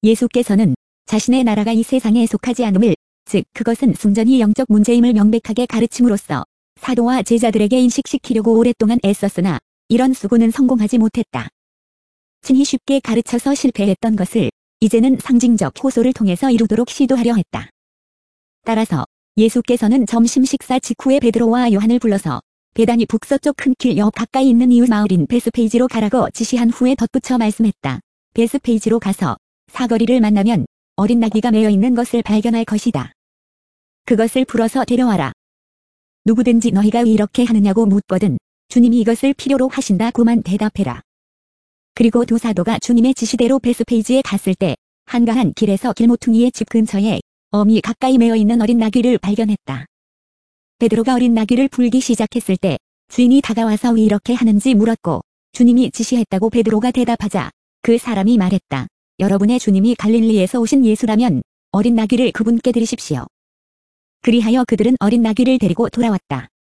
예수께서는 자신의 나라가 이 세상에 속하지 않음을, 즉 그것은 순전히 영적 문제임을 명백하게 가르침으로써 사도와 제자들에게 인식시키려고 오랫동안 애썼으나 이런 수고는 성공하지 못했다. 친히 쉽게 가르쳐서 실패했던 것을 이제는 상징적 호소를 통해서 이루도록 시도하려 했다. 따라서 예수께서는 점심 식사 직후에 베드로와 요한을 불러서 베다니 북서쪽 큰 길 옆 가까이 있는 이웃 마을인 베스페이지로 가라고 지시한 후에 덧붙여 말씀했다. 베스페이지로 가서 사거리를 만나면 어린 나귀가 매여 있는 것을 발견할 것이다. 그것을 풀어서 데려와라. 누구든지 너희가 왜 이렇게 하느냐고 묻거든 주님이 이것을 필요로 하신다고만 대답해라. 그리고 두 사도가 주님의 지시대로 베스페이지에 갔을 때 한가한 길에서 길모퉁이의 집 근처에 어미 가까이 매어 있는 어린 나귀를 발견했다. 베드로가 어린 나귀를 풀기 시작했을 때 주인이 다가와서 왜 이렇게 하는지 물었고 주님이 지시했다고 베드로가 대답하자 그 사람이 말했다. 여러분의 주님이 갈릴리에서 오신 예수라면 어린 나귀를 그분께 드리십시오. 그리하여 그들은 어린 나귀를 데리고 돌아왔다.